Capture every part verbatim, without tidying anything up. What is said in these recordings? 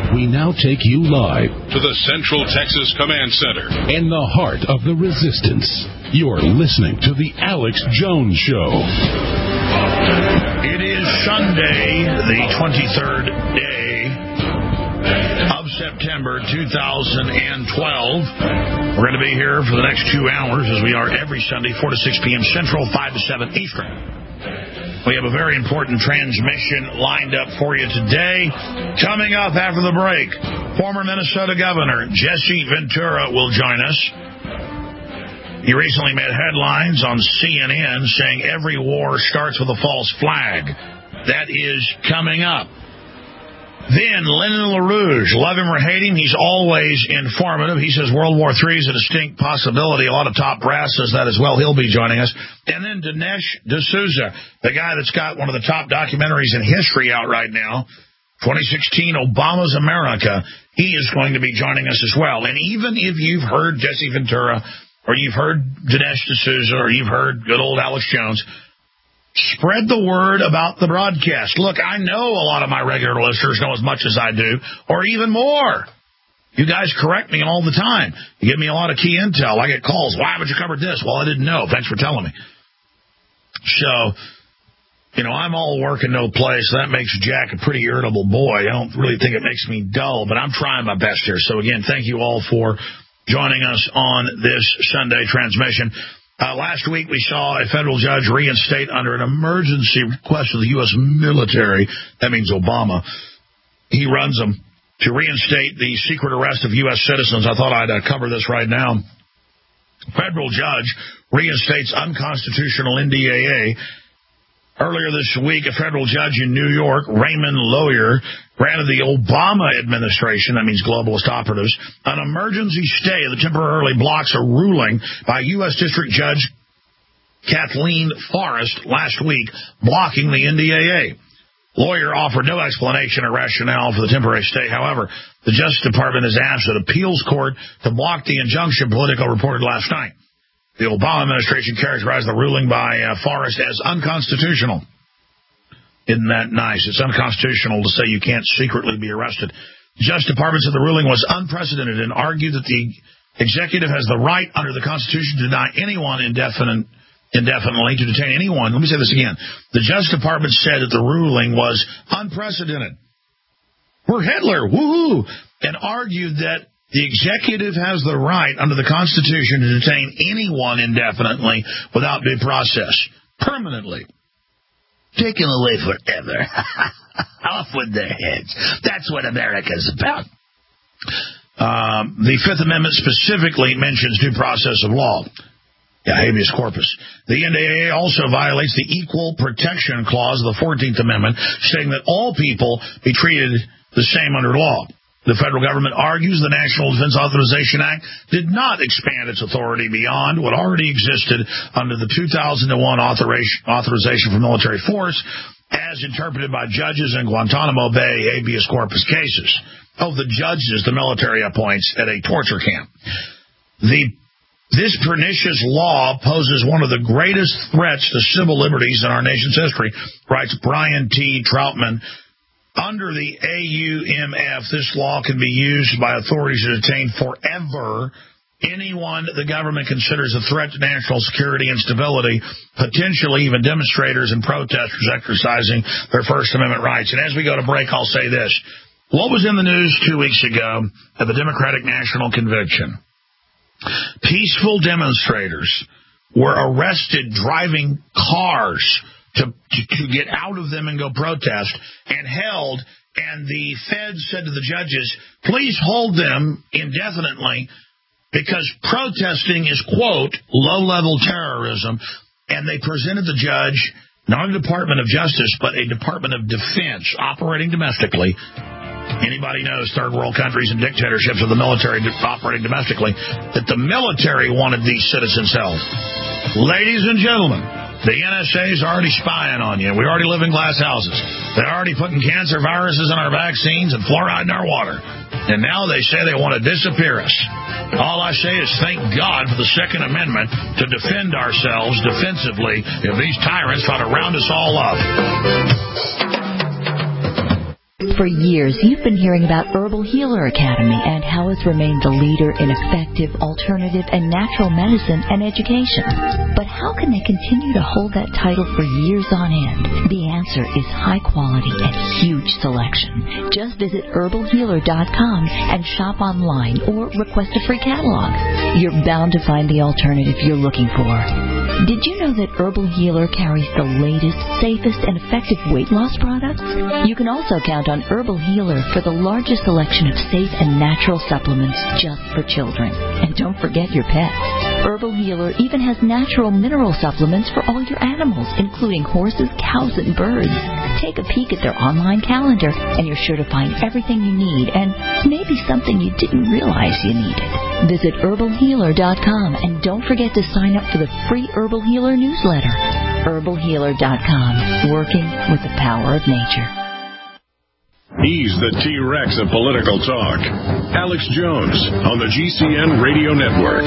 We now take you live to the Central Texas Command Center in the heart of the resistance. You're listening to the Alex Jones Show. It is Sunday, the twenty-third day of September two thousand twelve. We're going to be here for the next two hours as we are every Sunday, four to six p.m. Central, five to seven Eastern. We have a very important transmission lined up for you today. Coming up after the break, former Minnesota Governor Jesse Ventura will join us. He recently made headlines on C N N saying every war starts with a false flag. That is coming up. Then Lyndon LaRouche, love him or hate him, he's always informative. He says World War Three is a distinct possibility. A lot of top brass says that as well. He'll be joining us. And then Dinesh D'Souza, the guy that's got one of the top documentaries in history out right now, twenty sixteen Obama's America. He is going to be joining us as well. And even if you've heard Jesse Ventura, or you've heard Dinesh D'Souza, or you've heard good old Alex Jones, spread the word about the broadcast. Look, I know a lot of my regular listeners know as much as I do, or even more. You guys correct me all the time. You give me a lot of key intel. I get calls. Why haven't you covered this? Well, I didn't know. Thanks for telling me. So, you know, I'm all work and no play, so that makes Jack a pretty irritable boy. I don't really think it makes me dull, but I'm trying my best here. So, again, thank you all for joining us on this Sunday transmission. Uh, last week, we saw a federal judge reinstate under an emergency request of the U S military. That means Obama. He runs them to reinstate the secret arrest of U S citizens. I thought I'd uh, cover this right now. Federal judge reinstates unconstitutional N D A A. Earlier this week, a federal judge in New York, Raymond Loyer, granted the Obama administration, that means globalist operatives, an emergency stay that temporarily blocks a ruling by U S District Judge Kathleen Forrest last week, blocking the N D A A. Loyer offered no explanation or rationale for the temporary stay. However, the Justice Department has asked an appeals court to block the injunction, Politico reported last night. The Obama administration characterized the ruling by uh, Forrest as unconstitutional. Isn't that nice? It's unconstitutional to say you can't secretly be arrested. The Justice Department said the ruling was unprecedented and argued that the executive has the right under the Constitution to deny anyone indefinite, indefinitely, to detain anyone. Let me say this again. The Justice Department said that the ruling was unprecedented. We're Hitler, woohoo! And argued that the executive has the right under the Constitution to detain anyone indefinitely without due process, permanently. Taken away forever. Off with their heads. That's what America's about. Um, the Fifth Amendment specifically mentions due process of law. Yeah, habeas corpus. The N D A A also violates the Equal Protection Clause of the fourteenth Amendment, saying that all people be treated the same under law. The federal government argues the National Defense Authorization Act did not expand its authority beyond what already existed under the two thousand one Authorization for Military Force, as interpreted by judges in Guantanamo Bay habeas corpus cases. Oh, the judges the military appoints at a torture camp. The This pernicious law poses one of the greatest threats to civil liberties in our nation's history, writes Brian T. Troutman. Under the A U M F, this law can be used by authorities to detain forever anyone the government considers a threat to national security and stability, potentially even demonstrators and protesters exercising their First Amendment rights. And as we go to break, I'll say this. What was in the news two weeks ago at the Democratic National Convention? Peaceful demonstrators were arrested driving cars To, to, to get out of them and go protest, and held, and the feds said to the judges, please hold them indefinitely because protesting is, quote, low-level terrorism, and they presented the judge not a Department of Justice, but a Department of Defense operating domestically. Anybody knows third world countries and dictatorships of the military operating domestically, that the military wanted these citizens held. Ladies and gentlemen, the N S A is already spying on you. We already live in glass houses. They're already putting cancer viruses in our vaccines and fluoride in our water. And now they say they want to disappear us. All I say is thank God for the Second Amendment to defend ourselves defensively if these tyrants try to round us all up. For years, you've been hearing about Herbal Healer Academy and how it's remained the leader in effective, alternative, and natural medicine and education. But how can they continue to hold that title for years on end? The answer is high quality and huge selection. Just visit herbal healer dot com and shop online or request a free catalog. You're bound to find the alternative you're looking for. Did you know that Herbal Healer carries the latest, safest, and effective weight loss products? You can also count on Herbal Healer for the largest selection of safe and natural supplements just for children. And don't forget your pets. Herbal Healer even has natural mineral supplements for all your animals, including horses, cows, and birds. Take a peek at their online calendar, and you're sure to find everything you need, and maybe something you didn't realize you needed. Visit herbal healer dot com, and don't forget to sign up for the free Herbal Healer newsletter. herbal healer dot com, working with the power of nature. He's the T-Rex of political talk. Alex Jones on the G C N Radio Network.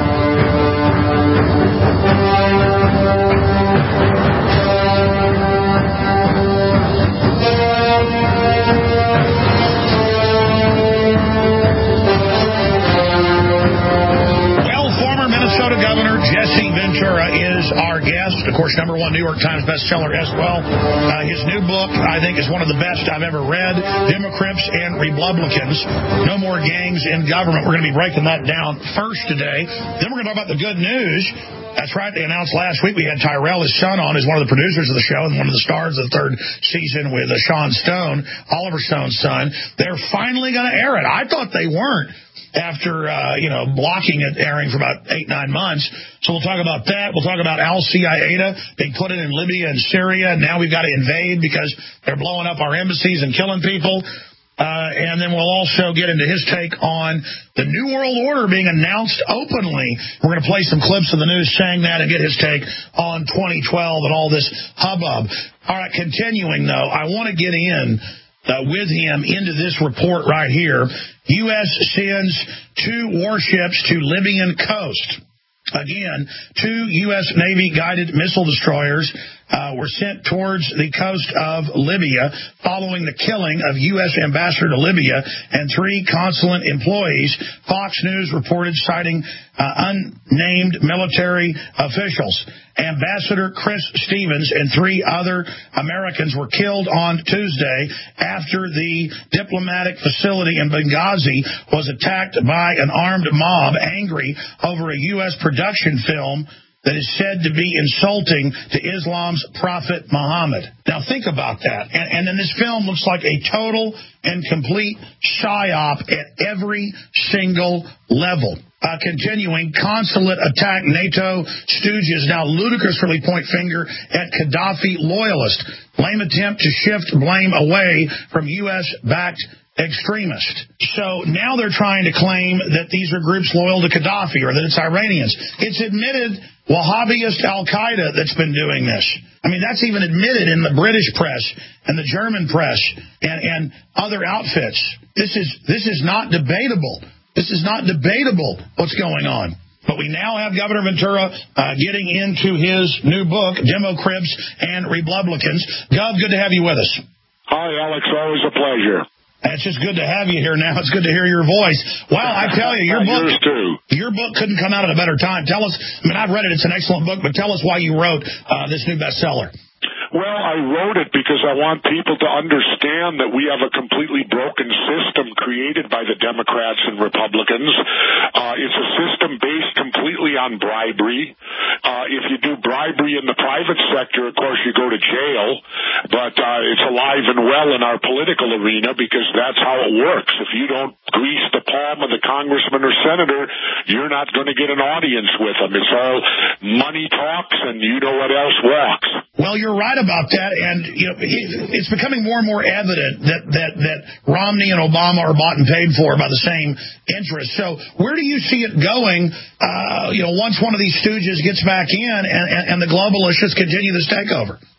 Jesse Ventura is our guest. Of course, number one New York Times bestseller as well. Uh, his new book, I think, is one of the best I've ever read. Democrats and Republicans. No more gangs in government. We're going to be breaking that down first today. Then we're going to talk about the good news. That's right. They announced last week we had Tyrell, his son, on as one of the producers of the show and one of the stars of the third season with uh, Sean Stone, Oliver Stone's son. They're finally going to air it. I thought they weren't. After, uh, you know, blocking it airing for about eight, nine months. So we'll talk about that. We'll talk about Al-Qaeda being put in in Libya and Syria. And now we've got to invade because they're blowing up our embassies and killing people. Uh, and then we'll also get into his take on the New World Order being announced openly. We're going to play some clips of the news saying that and get his take on twenty twelve and all this hubbub. All right, continuing, though, I want to get in Uh, with him into this report right here. U S sends two warships to Libyan coast. Again, two U S Navy guided missile destroyers uh, were sent towards the coast of Libya following the killing of U S ambassador to Libya and three consulate employees, Fox News reported, citing uh, unnamed military officials. Ambassador Chris Stevens and three other Americans were killed on Tuesday after the diplomatic facility in Benghazi was attacked by an armed mob angry over a U S production film that is said to be insulting to Islam's prophet Muhammad. Now think about that. And, and then this film looks like a total and complete psyop at every single level. Uh, continuing, consulate attack NATO stooges now ludicrously point finger at Gaddafi loyalist. Lame attempt to shift blame away from U S-backed extremists. So now they're trying to claim that these are groups loyal to Gaddafi or that it's Iranians. It's admitted Wahhabist Al-Qaeda that's been doing this. I mean, that's even admitted in the British press and the German press and, and other outfits. This is this is not debatable. This is not debatable what's going on. But we now have Governor Ventura uh, getting into his new book, Democrats and Republicans. Gov, good to have you with us. Hi, Alex. Always a pleasure. It's just good to have you here now. It's good to hear your voice. Wow, I tell you, your book, Yours too. Your book couldn't come out at a better time. Tell us, I mean, I've read it. It's an excellent book, but tell us why you wrote uh, this new bestseller. Well, I wrote it because I want people to understand that we have a completely broken system created by the Democrats and Republicans. Uh, it's a system based completely on bribery. Uh, if you do bribery in the private sector, of course, you go to jail. But uh, it's alive and well in our political arena because that's how it works. If you don't grease the palm of the congressman or senator, you're not going to get an audience with them. It's all money talks, and you know what else walks. Well, you're right about that, and you know, it's becoming more and more evident that, that, that Romney and Obama are bought and paid for by the same interests. So where do you see it going, uh, you know, once one of these stooges gets back in and, and, and the globalists just continue this takeover?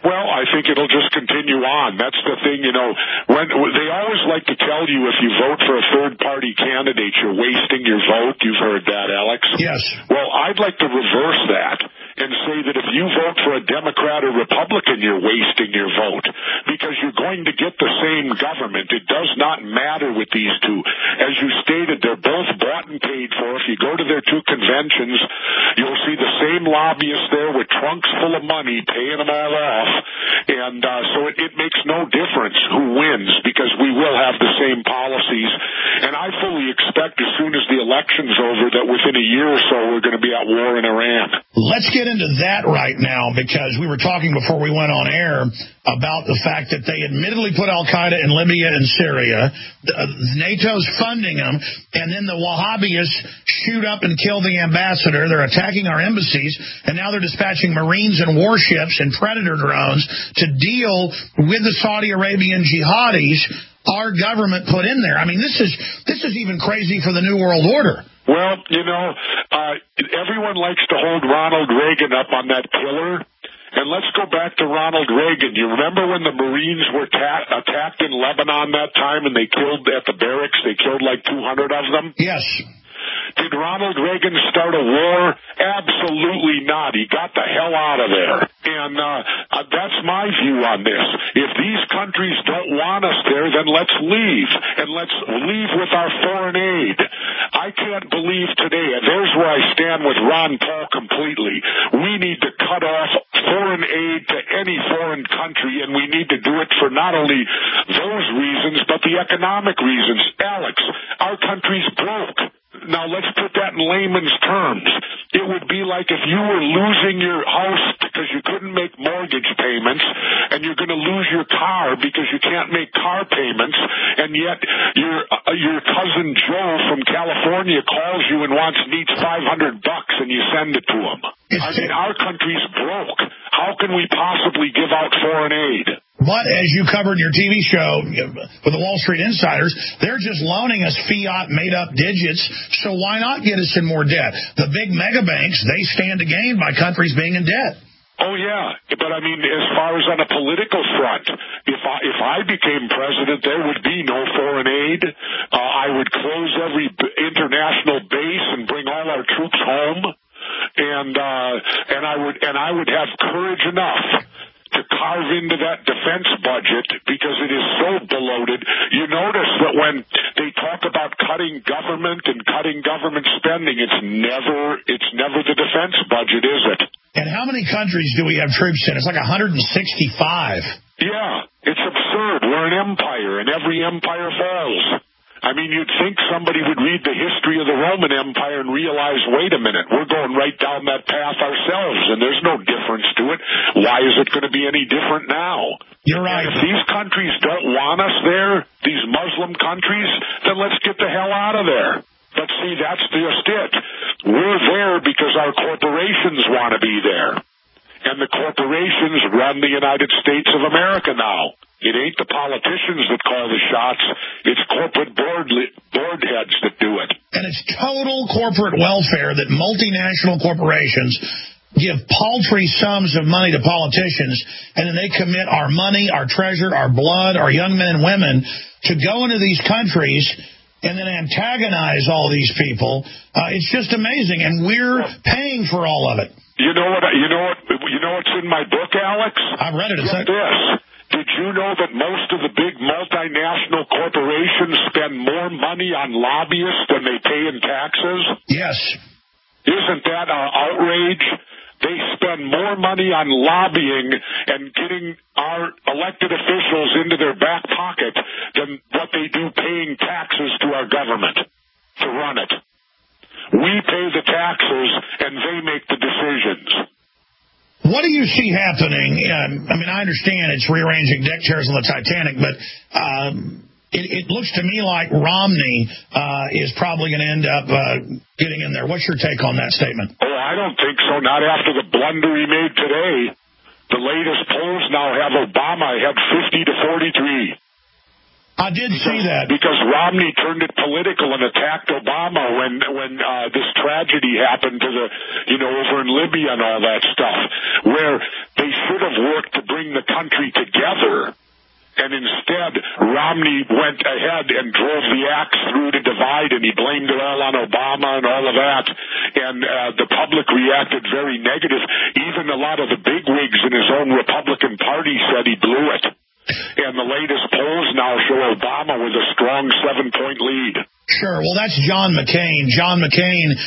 Well, I think it'll just continue on. That's the thing, you know. When they always like to tell you if you vote for a third-party candidate, you're wasting your vote. You've heard that, Alex? Yes. Well, I'd like to reverse that and say that if you vote for a Democrat or Republican, you're wasting your vote because you're going to get the same government. It does not matter with these two. As you stated, they're both bought and paid for. If you go to their two conventions, you'll see the same lobbyists there with trunks full of money paying them all off. And uh, so it, it makes no difference who wins because we will have the same policies. And I fully expect as soon as the election's over that within a year or so we're going to be at war in Iran. Let's get into that right now because we were talking before we went on air about the fact that they admittedly put al-Qaeda in Libya and Syria. Uh, NATO's funding them, and then the Wahhabis shoot up and kill the ambassador. They're attacking our embassies, and now they're dispatching Marines and warships and Predator drones to deal with the Saudi Arabian jihadis our government put in there. I mean, this is this is even crazy for the New World Order. Well, you know, uh, everyone likes to hold Ronald Reagan up on that pillar. And let's go back to Ronald Reagan. You remember when the Marines were ta- attacked in Lebanon that time and they killed at the barracks, they killed like two hundred of them? Yes. Did Ronald Reagan start a war? Absolutely not. He got the hell out of there. And uh, uh, that's my view on this. If these countries don't want us there, then let's leave. And let's leave with our foreign aid. I can't believe today, and there's where I stand with Ron Paul completely. We need to cut off foreign aid to any foreign country, and we need to do it for not only those reasons, but the economic reasons. Alex, our country's broke. Now, let's put that in layman's terms. It would be like if you were losing your house because you couldn't make mortgage payments, and you're going to lose your car because you can't make car payments, and yet your uh, your cousin Joe from California calls you and wants needs five hundred bucks, and you send it to him. I mean, our country's broke. How can we possibly give out foreign aid? But as you covered in your T V show with the Wall Street Insiders, they're just loaning us fiat made-up digits, so why not get us in more debt? The big mega banks, they stand to gain by countries being in debt. Oh, yeah. But, I mean, as far as on a political front, if I, if I became president, there would be no foreign aid. Uh, I would close every international base and bring all our troops home. And, uh, and I would, and I would have courage enough to carve into that defense budget because it is so bloated. You notice that when they talk about cutting government and cutting government spending, it's never it's never the defense budget, is it? And how many countries do we have troops in? It's like one hundred sixty-five. Yeah, it's absurd. We're an empire, and every empire falls. I mean, you'd think somebody would read the history of the Roman Empire and realize, wait a minute, we're going right down that path ourselves, and there's no difference to it. Why is it going to be any different now? You're right. And if these countries don't want us there, these Muslim countries, then let's get the hell out of there. But see, that's just it. We're there because our corporations want to be there. And the corporations run the United States of America now. It ain't the politicians that call the shots. It's corporate board board heads that do it. And it's total corporate welfare that multinational corporations give paltry sums of money to politicians, and then they commit our money, our treasure, our blood, our young men and women to go into these countries and then antagonize all these people. Uh, it's just amazing, and we're paying for all of it. You know what? You know what? You know what's in my book, Alex? I've read it. It's Get this. Did you know that most of the big multinational corporations spend more money on lobbyists than they pay in taxes? Yes. Isn't that an outrage? They spend more money on lobbying and getting our elected officials into their back pocket than what they do paying taxes to our government to run it. We pay the taxes, and they make the decisions. What do you see happening? Um, I mean, I understand it's rearranging deck chairs on the Titanic, but um, it, it looks to me like Romney uh, is probably going to end up uh, getting in there. What's your take on that statement? Oh, I don't think so. Not after the blunder he made today. The latest polls now have Obama ahead fifty to forty-three. I did because, see that. Because Romney turned it political and attacked Obama when when uh, this tragedy happened to the, you know, over in Libya and all that stuff, where they should have worked to bring the country together. And instead, Romney went ahead and drove the axe through to divide, and he blamed it all on Obama and all of that. And uh, the public reacted very negative. Even a lot of the bigwigs in his own Republican Party said he blew it. And the latest polls now show Obama with a strong seven-point lead. Sure. Well, that's John McCain. John McCain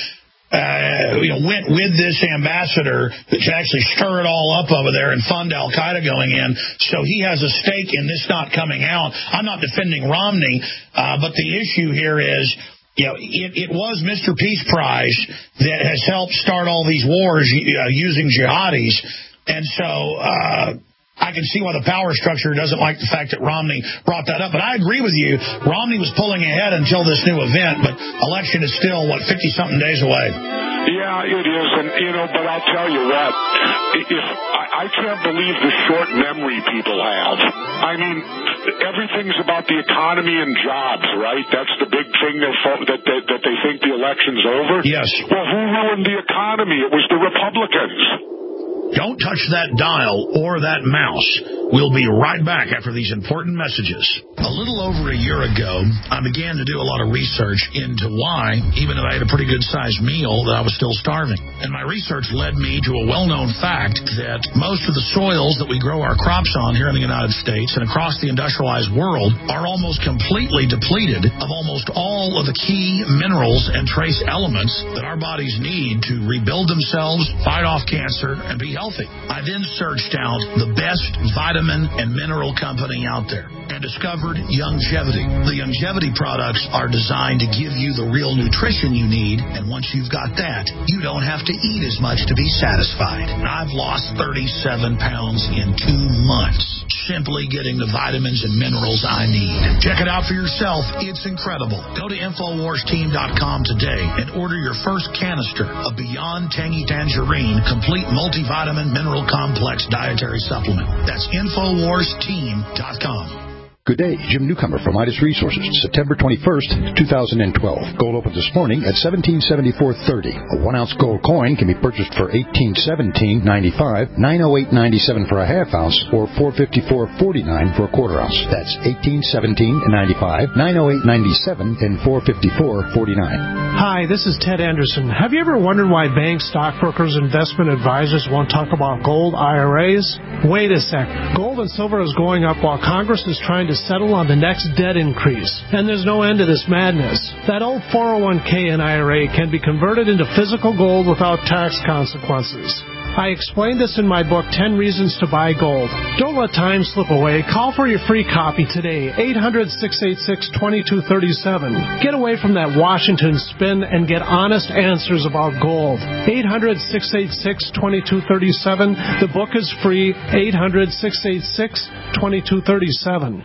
Uh, you know, went with this ambassador to actually stir it all up over there and fund Al-Qaeda going in. So he has a stake in this not coming out. I'm not defending Romney, uh, but the issue here is, you know, it, it was Mister Peace Prize that has helped start all these wars uh, using jihadis. And so uh, I can see why the power structure doesn't like the fact that Romney brought that up. But I agree with you. Romney was pulling ahead until this new event, but election is still, what, fifty-something days away. Yeah, it is. And, you know, but I'll tell you what, if I, I can't believe the short memory people have. I mean, everything's about the economy and jobs, right? That's the big thing they're fo- that, that, that they think the election's over. Yes. Well, who ruined the economy? It was the Republicans. Don't touch that dial or that mouse. We'll be right back after these important messages. A little over a year ago, I began to do a lot of research into why, even if I had a pretty good-sized meal, that I was still starving. And my research led me to a well-known fact that most of the soils that we grow our crops on here in the United States and across the industrialized world are almost completely depleted of almost all of the key minerals and trace elements that our bodies need to rebuild themselves, fight off cancer, and be healthy. I then searched out the best vitamin and mineral company out there and discovered Youngevity. The Youngevity products are designed to give you the real nutrition you need, and once you've got that, you don't have to eat as much to be satisfied. And I've lost thirty-seven pounds in two months simply getting the vitamins and minerals I need. Check it out for yourself. It's incredible. Go to Infowars Team dot com today and order your first canister of Beyond Tangy Tangerine Complete Multivitamin Mineral Complex Dietary Supplement. That's Infowars Team dot com. Good day, Jim Newcomer from Midas Resources, September twenty-first, two thousand twelve. Gold opened this morning at seventeen seventy-four thirty. A one-ounce gold coin can be purchased for eighteen seventeen ninety-five, nine oh eight ninety-seven for a half ounce, or four fifty-four forty-nine for a quarter ounce. That's eighteen seventeen ninety-five, nine oh eight ninety-seven, and four fifty-four forty-nine. Hi, this is Ted Anderson. Have you ever wondered why banks, stockbrokers, investment advisors won't talk about gold I R As? Wait a sec. Gold and silver is going up while Congress is trying to settle on the next debt increase. And there's no end to this madness. That old four oh one k and I R A can be converted into physical gold without tax consequences. I explained this in my book, ten Reasons to Buy Gold. Don't let time slip away. Call for your free copy today, eight hundred, six eight six, two two three seven. Get away from that Washington spin and get honest answers about gold. eight hundred, six eight six, two two three seven. The book is free, eight hundred, six eight six, two two three seven.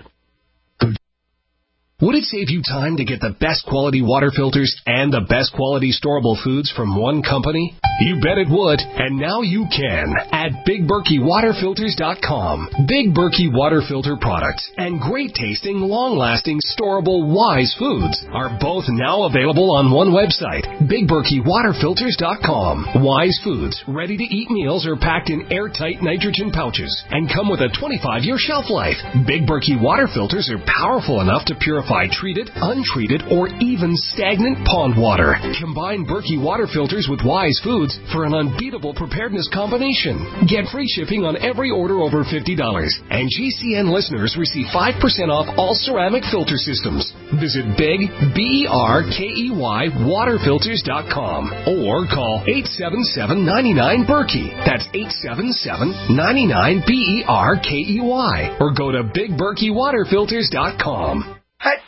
Would it save you time to get the best quality water filters and the best quality storable foods from one company? You bet it would, and now you can at Big Berkey Water Filters dot com. Big Berkey Water Filter products and great-tasting, long-lasting, storable Wise foods are both now available on one website, Big Berkey Water Filters dot com. Wise foods, ready-to-eat meals are packed in airtight nitrogen pouches and come with a twenty-five year shelf life. Big Berkey Water Filters are powerful enough to purify treated, untreated, or even stagnant pond water. Combine Berkey Water Filters with Wise Foods for an unbeatable preparedness combination. Get free shipping on every order over fifty dollars. And G C N listeners receive five percent off all ceramic filter systems. Visit Big, B E R K E Y, Water Filters dot com or call eight seven seven, nine nine, Berkey. That's eight seven seven, nine nine, B E R K E Y. Or go to Big Berkey Water Filters dot com.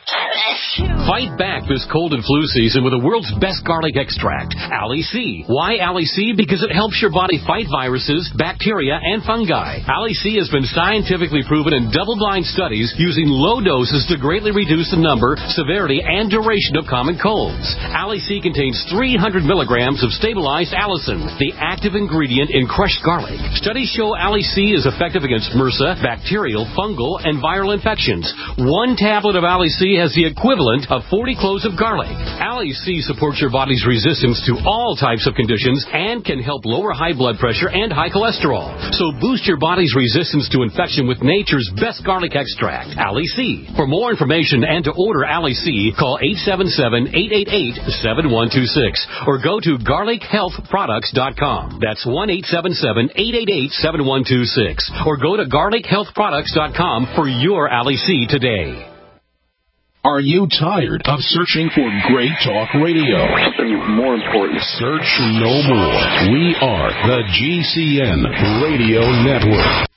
Fight back this cold and flu season with the world's best garlic extract, Ali C. Why Ali C? Because it helps your body fight viruses, bacteria, and fungi. Ali C has been scientifically proven in double-blind studies using low doses to greatly reduce the number, severity, and duration of common colds. Ali C contains three hundred milligrams of stabilized allicin, the active ingredient in crushed garlic. Studies show Ali C is effective against MRSA, bacterial, fungal, and viral infections. One tablet of Ali C has the equivalent of forty cloves of garlic. Ali C supports your body's resistance to all types of conditions and can help lower high blood pressure and high cholesterol. So boost your body's resistance to infection with nature's best garlic extract, Ali C. For more information and to order Ali C, call eight seven seven, eight eight eight, seven one two six or go to garlic health products dot com. That's one eight seven seven, eight eight eight, seven one two six or go to garlic health products dot com for your Ali C today. Are you tired of searching for great talk radio? Something more important. Search no more. We are the G C N Radio Network.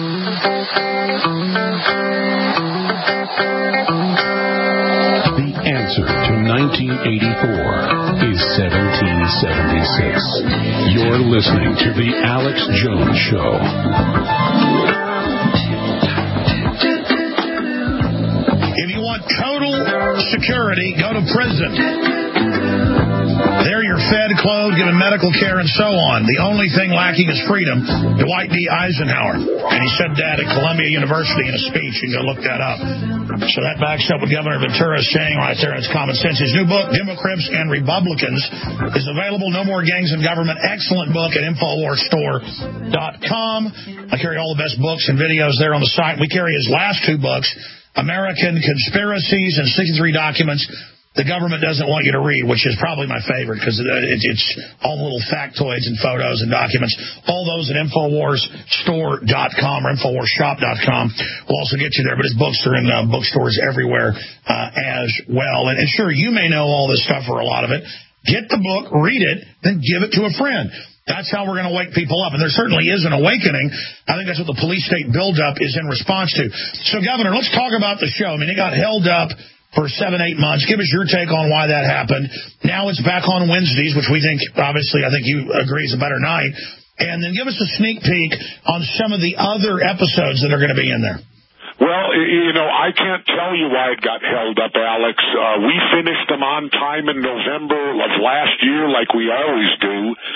The answer to nineteen eighty-four is seventeen seventy-six. You're listening to The Alex Jones Show. Total security, go to prison. There you're fed, clothed, given medical care, and so on. The only thing lacking is freedom. Dwight D. Eisenhower. And he said that at Columbia University in a speech. You can go look that up. So that backs up what Governor Ventura is saying right there. It's common sense. His new book, Democrats and Republicans, is available. No More Gangs in Government. Excellent book at infowars store dot com. I carry all the best books and videos there on the site. We carry his last two books, American Conspiracies and sixty-three Documents the Government Doesn't Want You to Read, which is probably my favorite because it's all little factoids and photos and documents. All those at infowars store dot com or infowars shop dot com will also get you there. But his books are in uh, bookstores everywhere uh, as well. And, and sure, you may know all this stuff or a lot of it. Get the book, read it, then give it to a friend. That's how we're going to wake people up. And there certainly is an awakening. I think that's what the police state buildup is in response to. So, Governor, let's talk about the show. I mean, it got held up for seven, eight months. Give us your take on why that happened. Now it's back on Wednesdays, which we think, obviously, I think you agree is a better night. And then give us a sneak peek on some of the other episodes that are going to be in there. Well, you know, I can't tell you why it got held up, Alex. Uh, we finished them on time in November of last year like we always do,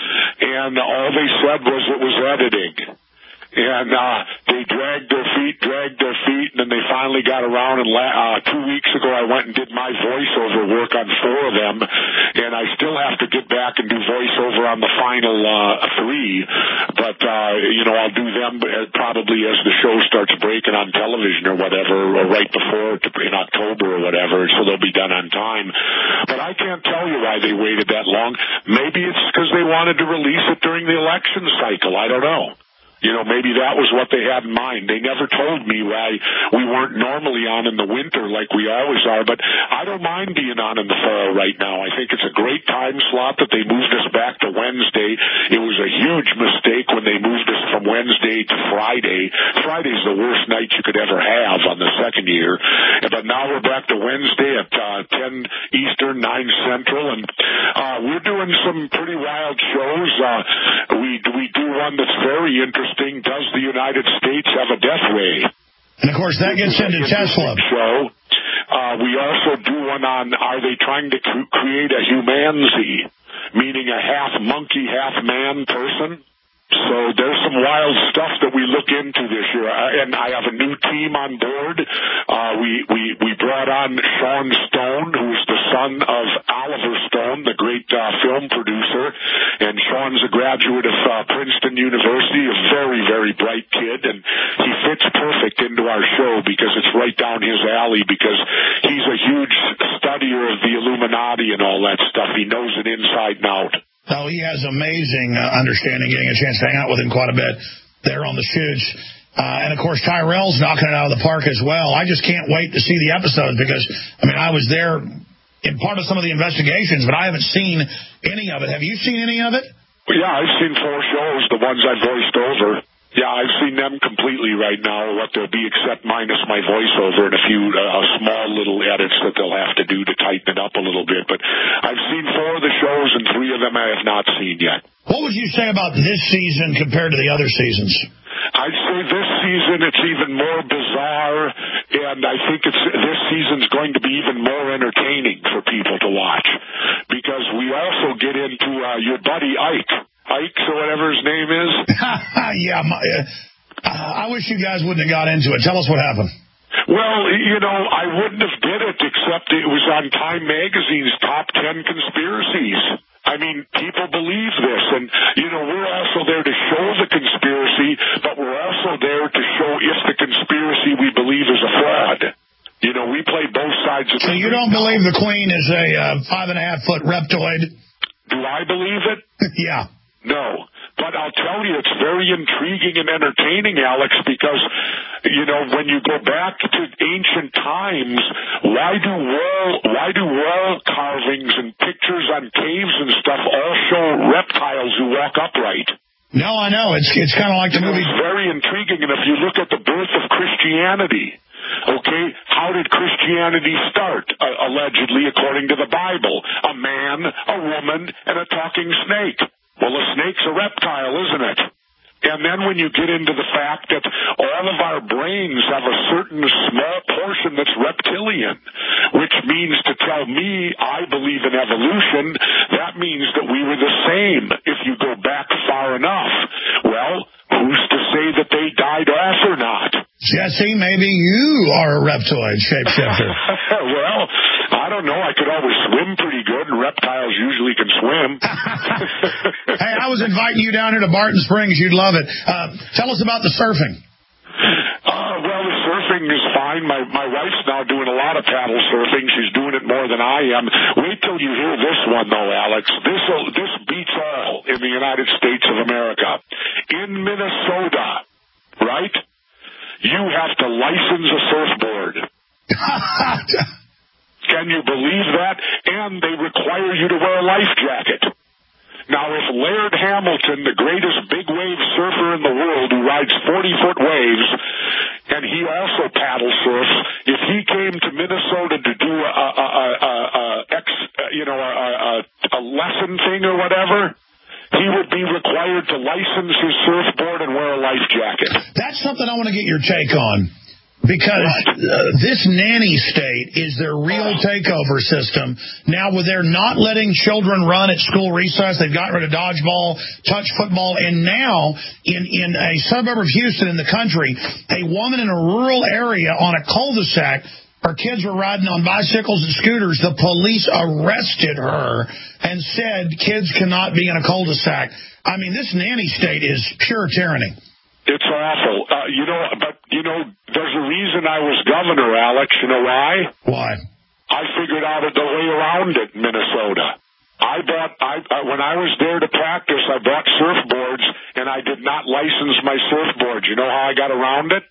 and all they said was it was editing. And uh, they dragged their feet, dragged their feet, and then they finally got around. And la- uh, two weeks ago, I went and did my voiceover work on four of them, and I still have to get back and do voiceover on the final uh, three. But uh, you know, I'll do them probably as the show starts breaking on television or whatever, or right before in October or whatever. So they'll be done on time. But I can't tell you why they waited that long. Maybe it's because they wanted to release it during the election cycle. I don't know. You know, maybe that was what they had in mind. They never told me why we weren't normally on in the winter like we always are, but I don't mind being on in the fall right now. I think it's a great time slot that they moved us back to Wednesday. It was a huge mistake when they moved us from Wednesday to Friday. Friday's the worst night you could ever have on the second year. But now we're back to Wednesday at uh, ten Eastern, nine Central, and uh, we're doing some pretty wild shows. Uh, we, we do one that's very interesting. Does the United States have a death ray? And, of course, that gets into Tesla. Show. Uh, we also do one on, are they trying to create a humanity, meaning a half monkey, half man person? So there's some wild stuff that we look into this year. And I have a new team on board. Uh, we, we, we brought on Sean Stone, who is the son of Oliver Stone, the great uh, film producer. And Sean's a graduate of uh, Princeton University, a very, very bright kid. And he fits perfect into our show because it's right down his alley because he's a huge studier of the Illuminati and all that stuff. He knows it inside and out. Oh, he has amazing uh, understanding, getting a chance to hang out with him quite a bit there on the shoots. Uh, and, of course, Tyrell's knocking it out of the park as well. I just can't wait to see the episodes because, I mean, I was there in part of some of the investigations, but I haven't seen any of it. Have you seen any of it? Yeah, I've seen four shows, the ones I voiced over. Yeah, I've seen them completely right now, what they'll be, except minus my voiceover and a few uh, small little edits that they'll have to do to tighten it up a little bit. But I've seen four of the shows, and three of them I have not seen yet. What would you say about this season compared to the other seasons? I'd say this season it's even more bizarre, and I think it's this season's going to be even more entertaining for people to watch, because we also get into uh, your buddy Ike. Ike, or whatever his name is. yeah, my, uh, I wish you guys wouldn't have got into it. Tell us what happened. Well, you know, I wouldn't have did it, except it was on Time Magazine's top ten conspiracies. I mean, people believe this, and, you know, we're also there to show the conspiracy, but we're also there to show if the conspiracy we believe is a fraud. You know, we play both sides of the So you don't believe the Queen is a uh, five-and-a-half-foot reptoid? Do I believe it? Yeah. No, but I'll tell you, it's very intriguing and entertaining, Alex, because, you know, when you go back to ancient times, why do wall, why do wall carvings and pictures on caves and stuff all show reptiles who walk upright? No, I know. It's it's kind of like the movie. It's very intriguing, and if you look at the birth of Christianity, okay, how did Christianity start? Uh, allegedly, according to the Bible, a man, a woman, and a talking snake. Well, a snake's a reptile, isn't it? And then when you get into the fact that all of our brains have a certain small portion that's reptilian, which means to tell me I believe in evolution, that means that we were the same if you go back far enough. Well, who's to say that they died off or not? Jesse, maybe you are a reptoid shapeshifter. Well, I don't know. I could always swim pretty good, and reptiles usually can swim. Hey, I was inviting you down here to Barton Springs. You'd love it. Uh, tell us about the surfing. Uh, well, the surfing is fine. My my wife's now doing a lot of paddle surfing. She's doing it more than I am. Wait till you hear this one, though, Alex. This this beats all in the United States of America. In Minnesota, right? You have to license a surfboard. Can you believe that? And they require you to wear a life jacket. Now, if Laird Hamilton, the greatest big wave surfer in the world who rides forty-foot waves, and he also paddle surfs, if he came to Minnesota to do a, a, a, a, a ex, you know, a, a, a lesson thing or whatever, he would be required to license his surfboard and wear a life jacket. That's something I want to get your take on. Because uh, this nanny state is their real takeover system. Now, where they're not letting children run at school recess, they've gotten rid of dodgeball, touch football, and now in, in a suburb of Houston in the country, a woman in a rural area on a cul-de-sac, her kids were riding on bicycles and scooters. The police arrested her and said kids cannot be in a cul-de-sac. I mean, this nanny state is pure tyranny. It's awful. Uh, you know, but, you know, there's a reason I was governor, Alex. You know why? Why? I figured out a way around it in Minnesota. I bought, I, uh, when I was there to practice, I bought surfboards, and I did not license my surfboards. You know how I got around it?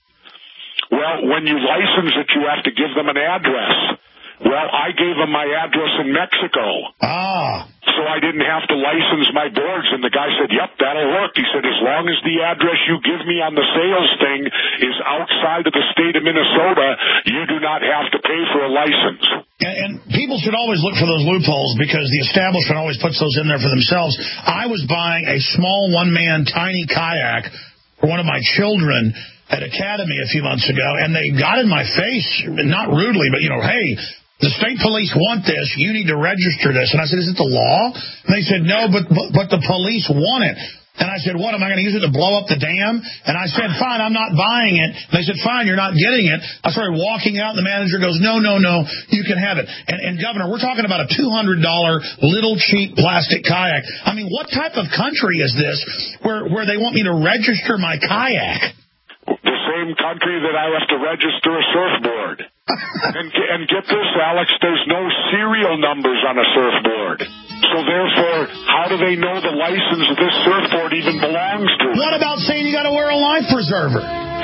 Well, when you license it, you have to give them an address. Well, I gave them my address in Mexico. Ah. So I didn't have to license my boards. And the guy said, yep, that'll work. He said, as long as the address you give me on the sales thing is outside of the state of Minnesota, you do not have to pay for a license. And, and people should always look for those loopholes because the establishment always puts those in there for themselves. I was buying a small one-man tiny kayak for one of my children at Academy a few months ago, and they got in my face, not rudely, but, you know, hey, the state police want this. You need to register this. And I said, is it the law? And they said, no, but but, but the police want it. And I said, what, am I going to use it to blow up the dam? And I said, fine, I'm not buying it. And they said, fine, you're not getting it. I started walking out, and the manager goes, no, no, no, you can have it. And, and Governor, we're talking about a two hundred dollar little cheap plastic kayak. I mean, what type of country is this where, where they want me to register my kayak? The same country that I have to register a surfboard. and, and get this, Alex, there's no serial numbers on a surfboard. So therefore, how do they know the license this surfboard even belongs to? What about saying you got to wear a life preserver?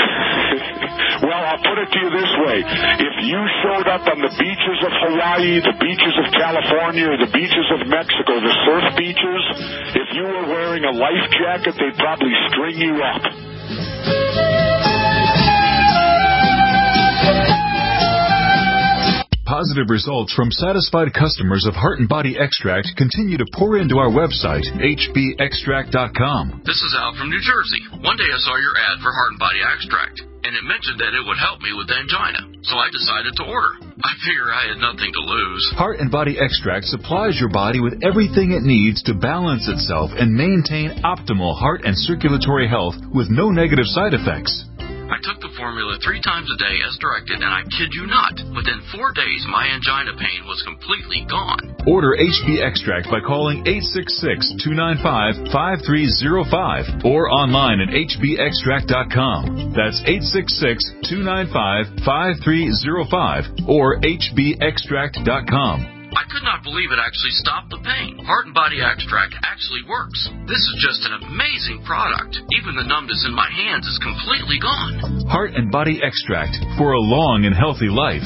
Well, I'll put it to you this way. If you showed up on the beaches of Hawaii, the beaches of California, or the beaches of Mexico, the surf beaches, if you were wearing a life jacket, they'd probably string you up. Positive results from satisfied customers of Heart and Body Extract continue to pour into our website, H B extract dot com. This is Al from New Jersey. One day I saw your ad for Heart and Body Extract, and it mentioned that it would help me with angina, so I decided to order. I figure I had nothing to lose. Heart and Body Extract supplies your body with everything it needs to balance itself and maintain optimal heart and circulatory health with no negative side effects. I took the formula three times a day as directed, and I kid you not, within four days my angina pain was completely gone. Order H B Extract by calling eight six six, two nine five, five three zero five or online at H B extract dot com. That's eight six six, two nine five, five three zero five or H B extract dot com. I could not believe it actually stopped the pain. Heart and Body Extract actually works. This is just an amazing product. Even the numbness in my hands is completely gone. Heart and Body Extract for a long and healthy life.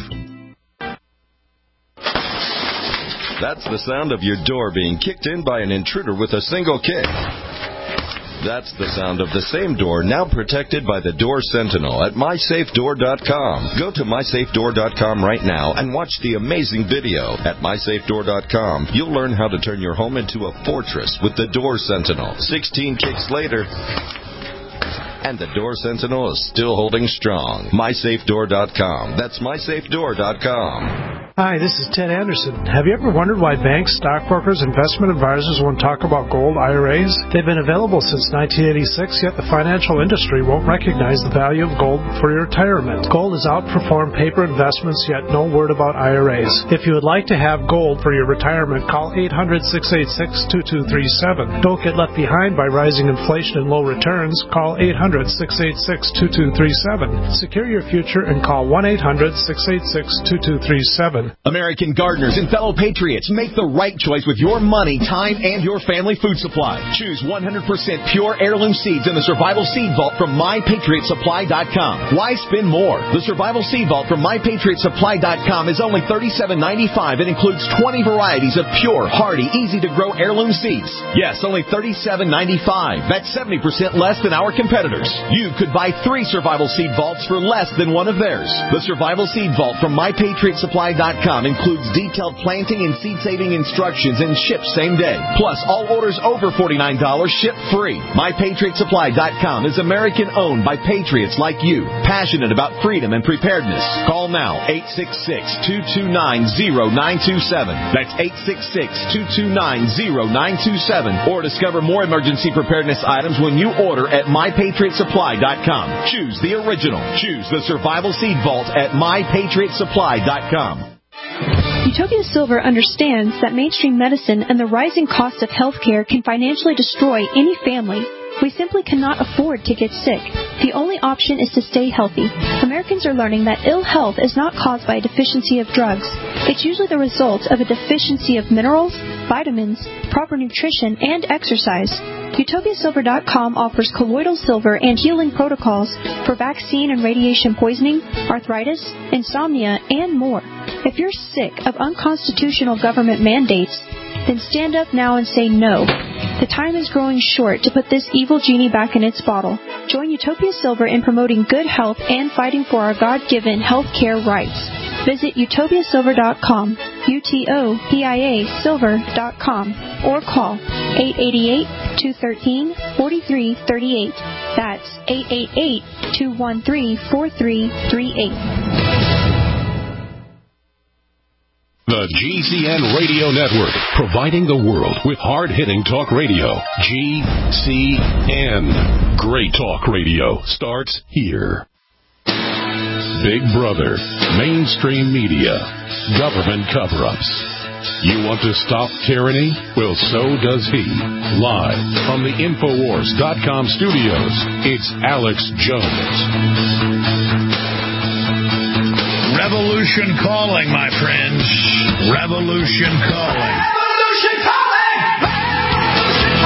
That's the sound of your door being kicked in by an intruder with a single kick. That's the sound of the same door now protected by the Door Sentinel at my safe door dot com. Go to my safe door dot com right now and watch the amazing video. At my safe door dot com, you'll learn how to turn your home into a fortress with the Door Sentinel. sixteen kicks later, and the Door Sentinel is still holding strong. my safe door dot com. That's my safe door dot com. Hi, this is Ted Anderson. Have you ever wondered why banks, stockbrokers, investment advisors won't talk about gold I R As? They've been available since nineteen eighty-six, yet the financial industry won't recognize the value of gold for your retirement. Gold has outperformed paper investments, yet no word about I R As. If you would like to have gold for your retirement, call eight hundred, six eight six, two two three seven. Don't get left behind by rising inflation and low returns. Call eight hundred, six eight six, two two three seven. Secure your future and call one eight hundred, six eight six, two two three seven. American gardeners and fellow patriots, make the right choice with your money, time, and your family food supply. Choose one hundred percent pure heirloom seeds in the Survival Seed Vault from my patriot supply dot com. Why spend more? The Survival Seed Vault from my patriot supply dot com is only thirty-seven ninety-five and includes twenty varieties of pure, hardy, easy-to-grow heirloom seeds. Yes, only thirty-seven ninety-five. That's seventy percent less than our competitors. You could buy three Survival Seed Vaults for less than one of theirs. The Survival Seed Vault from my patriot supply dot com includes detailed planting and seed-saving instructions and ships same day. Plus, all orders over forty-nine dollars ship free. my patriot supply dot com is American-owned by patriots like you, passionate about freedom and preparedness. Call now, eight six six, two two nine, zero nine two seven. That's eight six six, two two nine, zero nine two seven. Or discover more emergency preparedness items when you order at my patriot supply dot com. Choose the original. Choose the Survival Seed Vault at my patriot supply dot com. Utopia Silver understands that mainstream medicine and the rising cost of health care can financially destroy any family. We simply cannot afford to get sick. The only option is to stay healthy. Americans are learning that ill health is not caused by a deficiency of drugs. It's usually the result of a deficiency of minerals, vitamins, proper nutrition, and exercise. Utopia Silver dot com offers colloidal silver and healing protocols for vaccine and radiation poisoning, arthritis, insomnia, and more. If you're sick of unconstitutional government mandates, then stand up now and say no. The time is growing short to put this evil genie back in its bottle. Join Utopia Silver in promoting good health and fighting for our God-given health care rights. Visit Utopia Silver dot com, U T O P I A Silver dot com, or call eight eight eight, two one three, four three three eight. That's eight eight eight, two one three, four three three eight. The G C N Radio Network, providing the world with hard-hitting talk radio. G C N. Great talk radio starts here. Big Brother, mainstream media, government cover-ups. You want to stop tyranny? Well, so does he. Live from the Infowars dot com studios, it's Alex Jones. Revolution calling, my friends. Revolution calling. Revolution calling! Revolution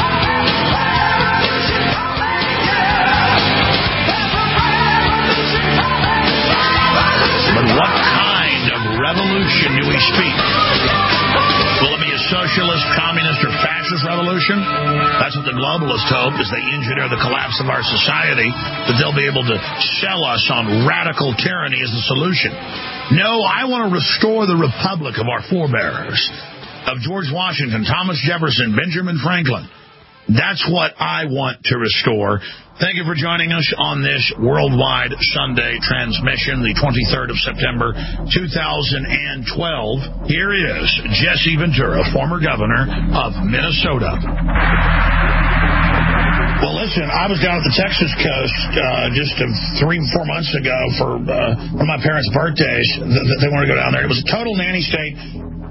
calling! But what kind of revolution do we speak? Well, let me socialist, communist, or fascist revolution. That's what the globalists hope, is they engineer the collapse of our society, that they'll be able to sell us on radical tyranny as the solution. No, I want to restore the republic of our forebears, of George Washington, Thomas Jefferson, Benjamin Franklin. That's what I want to restore. Thank you for joining us on this worldwide Sunday transmission, the twenty-third of September, two thousand twelve. Here is Jesse Ventura, former governor of Minnesota. Well, listen, I was down at the Texas coast uh, just uh, three, four months ago for uh, one of my parents' birthdays. Th- they wanted to go down there. It was a total nanny state. Uh,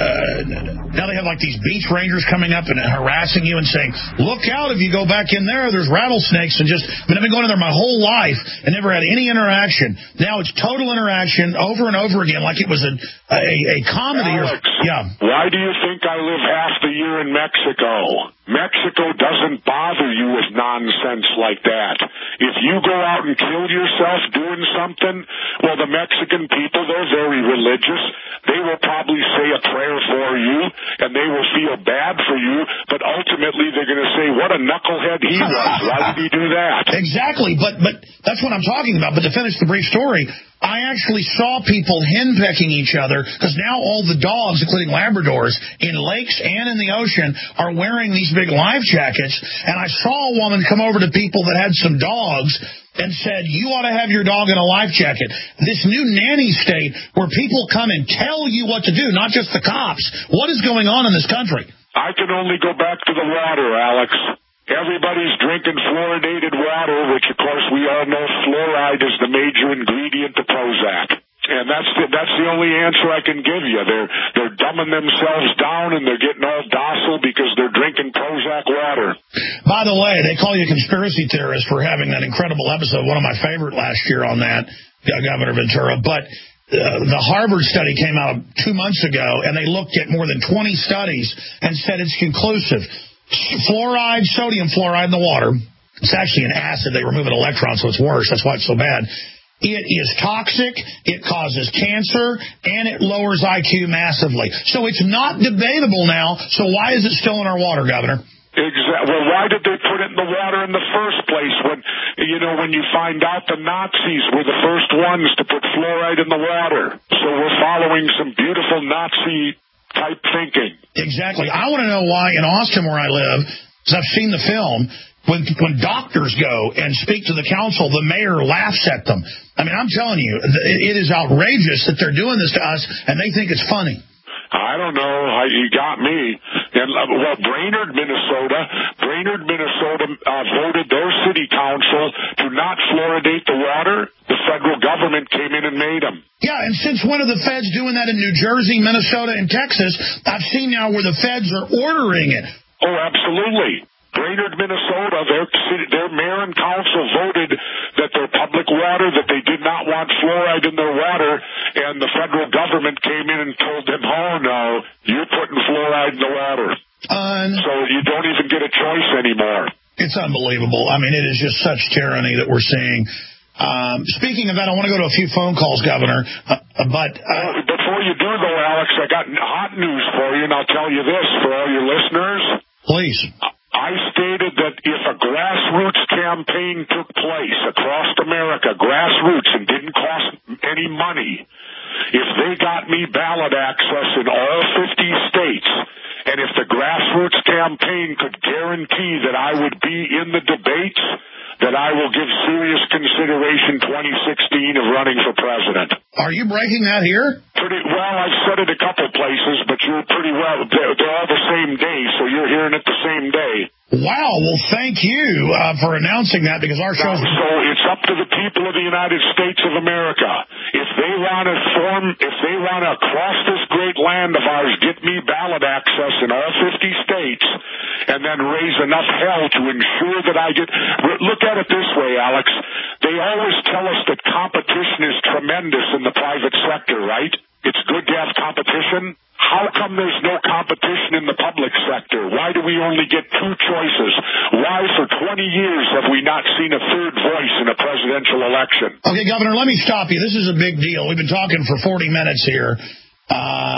uh, now they have like these beach rangers coming up and harassing you and saying, look out, if you go back in there, there's rattlesnakes. And just, I mean, I've been going in there my whole life and never had any interaction. Now it's total interaction over and over again, like it was a a, a comedy. Alex, or, yeah. Why do you think I live half the year in Mexico? Mexico doesn't bother you with nonsense like that. If you go out and kill yourself doing something, well, the Mexican people, they're very religious. They will probably say a prayer for you, and they will feel bad for you, but ultimately they're going to say, what a knucklehead he was. Why did he do that? Exactly, but but that's what I'm talking about. But to finish the brief story, I actually saw people henpecking each other, because now all the dogs, including Labradors, in lakes and in the ocean are wearing these big life jackets. And I saw a woman come over to people that had some dogs and said, you ought to have your dog in a life jacket. This new nanny state where people come and tell you what to do, not just the cops. What is going on in this country? I can only go back to the water, Alex. Everybody's drinking fluoridated water, which, of course, we all know fluoride is the major ingredient to Prozac. And that's the, that's the only answer I can give you. They're they're dumbing themselves down, and they're getting all docile because they're drinking Prozac water. By the way, they call you a conspiracy theorist for having that incredible episode, one of my favorite last year on that, Governor Ventura. But uh, the Harvard study came out two months ago, and they looked at more than twenty studies and said it's conclusive. Fluoride, sodium fluoride in the water, it's actually an acid. They remove an electron, so it's worse. That's why it's so bad. It is toxic, it causes cancer, and it lowers I Q massively. So it's not debatable now, so why is it still in our water, Governor? Exactly. Well, why did they put it in the water in the first place? When, you know, when you find out the Nazis were the first ones to put fluoride in the water. So we're following some beautiful Nazi type thinking. Exactly. I want to know why in Austin, where I live, because I've seen the film, when when doctors go and speak to the council, the mayor laughs at them. I mean, I'm telling you, it is outrageous that they're doing this to us, and they think it's funny. I don't know. You got me. And uh, well, Brainerd, Minnesota, Brainerd, Minnesota uh, voted their city council to not fluoridate the water. The federal government came in and made them. Yeah, and since when are the feds doing that in New Jersey, Minnesota, and Texas? I've seen now where the feds are ordering it. Oh, absolutely. Brainerd, Minnesota, their city, their mayor and council voted that their public water, that they did not want fluoride in their water, and the federal government came in and told them, oh, no, you're putting fluoride in the water. Un- so you don't even get a choice anymore. It's unbelievable. I mean, it is just such tyranny that we're seeing. Um, speaking of that, I want to go to a few phone calls, Governor, uh, but... Uh, well, before you do, though, Alex, I got hot news for you, and I'll tell you this for all your listeners. Please. I stated that if a grassroots campaign took place across America, grassroots, and didn't cost any money, if they got me ballot access in all fifty states, and if the grassroots campaign could guarantee that I would be in the debates, that I will give serious consideration twenty sixteen of running for president. Are you breaking that here? Pretty well. I've said it a couple places, but you're pretty well. They're, they're all the same day, so you're hearing it the same day. Wow. Well, thank you uh, for announcing that, because our show. So it's up to the people of the United States of America. If they want to form, if they want to cross this great land of ours, get me ballot access in all fifty states, and then raise enough hell to ensure that I get. Look at it this way, Alex. They always tell us that competition is tremendous in the private sector, right? It's good to have competition. How come there's no competition in the public sector? Why do we only get two choices? Why for twenty years have we not seen a third voice in a presidential election? Okay, Governor, let me stop you. This is a big deal. We've been talking for forty minutes here. Uh, and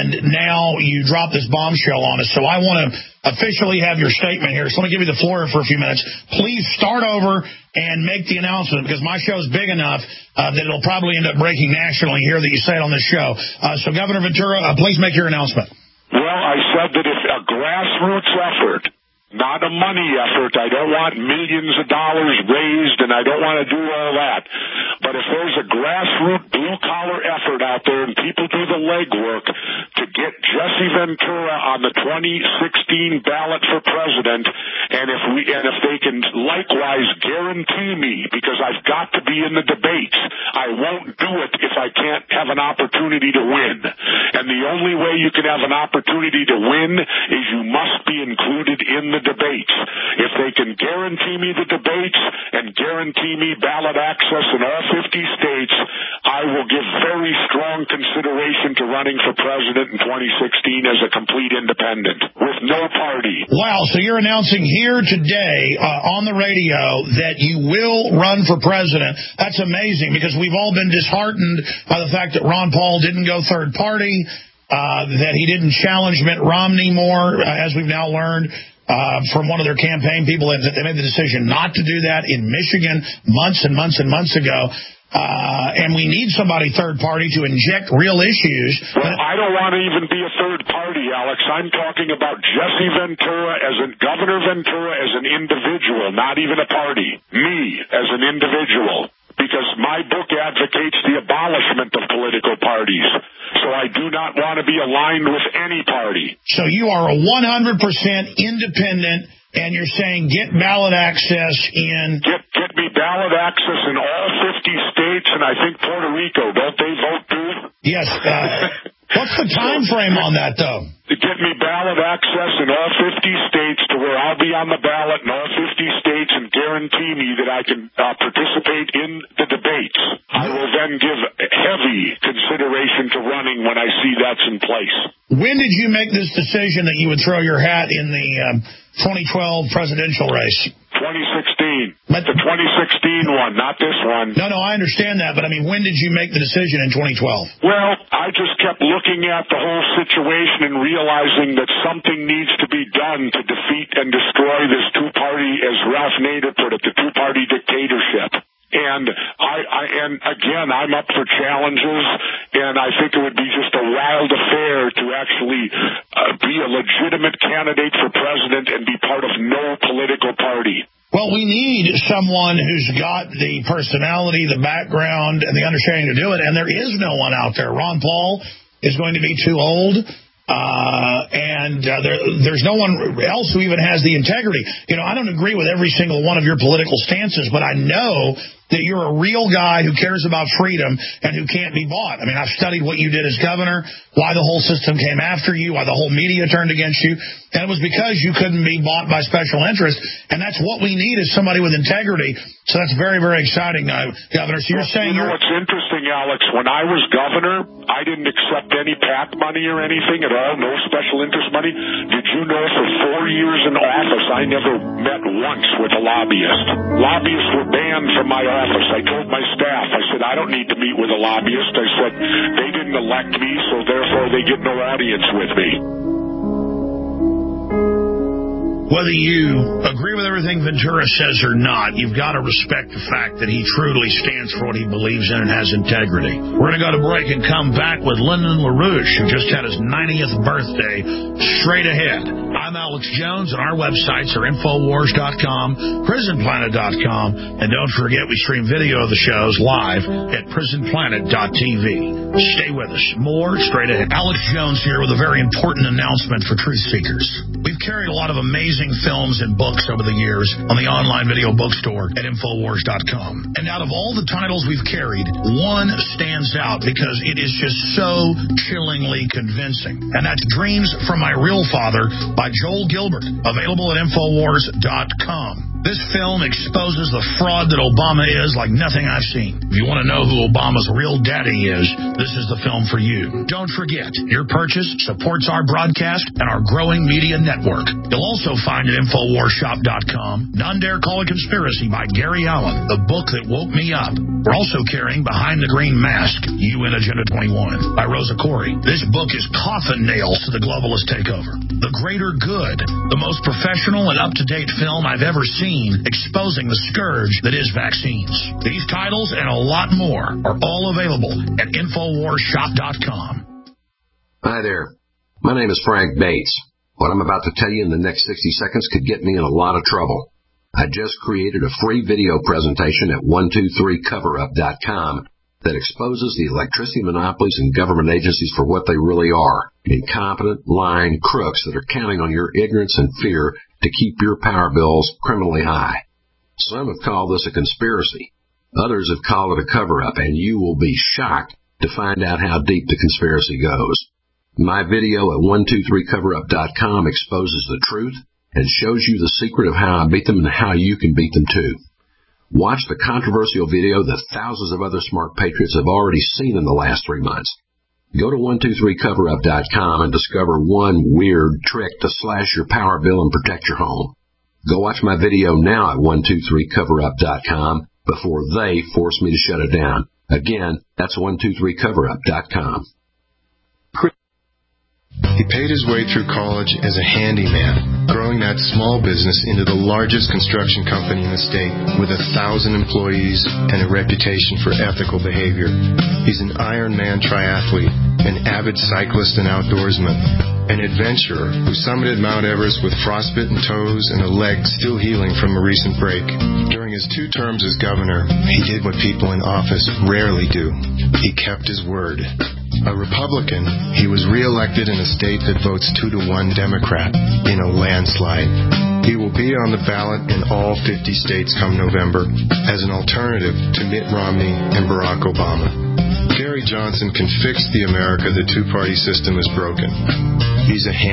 and now you drop this bombshell on us. So I want to officially have your statement here. So let me give you the floor for a few minutes. Please start over and make the announcement, because my show is big enough uh, that it'll probably end up breaking nationally here that you say it on this show. Uh, so, Governor Ventura, uh, please make your announcement. Well, I said that if a grassroots effort, not a money effort, I don't want millions of dollars raised, and I don't want to do all that. But if there's a grassroots blue-collar effort out there and people do the legwork to get Jesse Ventura on the twenty sixteen ballot for president, and if we and if they can likewise guarantee me, because I've got to be in the debates, I won't do it if I can't have an opportunity to win. And the only way you can have an opportunity to win is you must be included in the debates. If they can guarantee me the debates and guarantee me ballot access in all fifty states, I will give very strong consideration to running for president in twenty sixteen as a complete independent with no party. Wow, so you're announcing here today uh, on the radio that you will run for president. That's amazing, because we've all been disheartened by the fact that Ron Paul didn't go third party, uh, that he didn't challenge Mitt Romney more, uh, as we've now learned. Uh, from one of their campaign people, that they made the decision not to do that in Michigan months and months and months ago. Uh, and we need somebody third party to inject real issues. Well, I don't want to even be a third party, Alex. I'm talking about Jesse Ventura as a Governor Ventura as an individual, not even a party. Me as an individual. Because my book advocates the abolishment of political parties. So I do not want to be aligned with any party. So you are a one hundred percent independent, and you're saying get ballot access in... Get, get me ballot access in all fifty states, and I think Puerto Rico. Don't they vote too? Yes. Uh, what's the time frame on that, though? To get me ballot access in all fifty states to where I'll be on the ballot in all fifty states and guarantee me that I can uh, participate in the debates. I will then give heavy consideration to running when I see that's in place. When did you make this decision that you would throw your hat in the um, twenty twelve presidential race? twenty sixteen. But the twenty sixteen one, not this one. No, no, I understand that, but I mean, when did you make the decision in twenty twelve? Well, I just kept looking at the whole situation and realizing that something needs to be done to defeat and destroy this two-party, as Ralph Nader put it, the two-party dictatorship. And I, I, and again, I'm up for challenges, and I think it would be just a wild affair to actually uh, be a legitimate candidate for president and be part of no political party. Well, we need someone who's got the personality, the background, and the understanding to do it, and there is no one out there. Ron Paul is going to be too old. Uh, and uh, there, there's no one else who even has the integrity. You know, I don't agree with every single one of your political stances, but I know that you're a real guy who cares about freedom and who can't be bought. I mean, I've studied what you did as governor, why the whole system came after you, why the whole media turned against you, and it was because you couldn't be bought by special interests, and that's what we need is somebody with integrity. So that's very, very exciting, uh, Governor. So you're well, saying... You know you're... what's interesting, Alex? When I was governor, I didn't accept any PAC money or anything at all, no special interest money. Did you know for four years in office, I never met once with a lobbyist? Lobbyists were banned from my office. I told my staff, I said, I don't need to meet with a lobbyist. I said, they didn't elect me, so therefore they get no audience with me. Whether you agree with everything Ventura says or not, you've got to respect the fact that he truly stands for what he believes in and has integrity. We're going to go to break and come back with Lyndon LaRouche, who just had his ninetieth birthday, straight ahead. I'm Alex Jones, and our websites are Infowars dot com, Prison Planet dot com, and don't forget we stream video of the shows live at Prison Planet dot T V. Stay with us. More straight ahead. Alex Jones here with a very important announcement for truth seekers. We've carried a lot of amazing films and books over the years on the online video bookstore at Infowars dot com. And out of all the titles we've carried, one stands out because it is just so chillingly convincing. And that's Dreams from My Real Father by Joel Gilbert, available at Infowars dot com. This film exposes the fraud that Obama is like nothing I've seen. If you want to know who Obama's real daddy is, this is the film for you. Don't forget, your purchase supports our broadcast and our growing media network. You'll also find at Infowars Shop dot com, None Dare Call It Conspiracy by Gary Allen, the book that woke me up. We're also carrying Behind the Green Mask, U N Agenda twenty-one, by Rosa Corey. This book is coffin nails to the globalist takeover. The Greater Good, the most professional and up-to-date film I've ever seen, exposing the scourge that is vaccines. These titles and a lot more are all available at Infowars Shop dot com. Hi there. My name is Frank Bates. What I'm about to tell you in the next sixty seconds could get me in a lot of trouble. I just created a free video presentation at one two three cover up dot com that exposes the electricity monopolies and government agencies for what they really are. Incompetent, lying crooks that are counting on your ignorance and fear to keep your power bills criminally high. Some have called this a conspiracy. Others have called it a cover-up, and you will be shocked to find out how deep the conspiracy goes. My video at one two three cover up dot com exposes the truth and shows you the secret of how I beat them and how you can beat them too. Watch the controversial video that thousands of other smart patriots have already seen in the last three months. Go to one two three cover up dot com and discover one weird trick to slash your power bill and protect your home. Go watch my video now at one two three cover up dot com before they force me to shut it down. Again, that's one two three cover up dot com. He paid his way through college as a handyman, growing that small business into the largest construction company in the state with a thousand employees and a reputation for ethical behavior. He's an Ironman triathlete, an avid cyclist and outdoorsman, an adventurer who summited Mount Everest with frostbitten toes and a leg still healing from a recent break. During his two terms as governor, he did what people in office rarely do. He kept his word. A Republican, he was reelected in a state that votes two to one Democrat in a landslide. He will be on the ballot in all fifty states come November as an alternative to Mitt Romney and Barack Obama. Gary Johnson can fix the America the two-party system is broken. He's a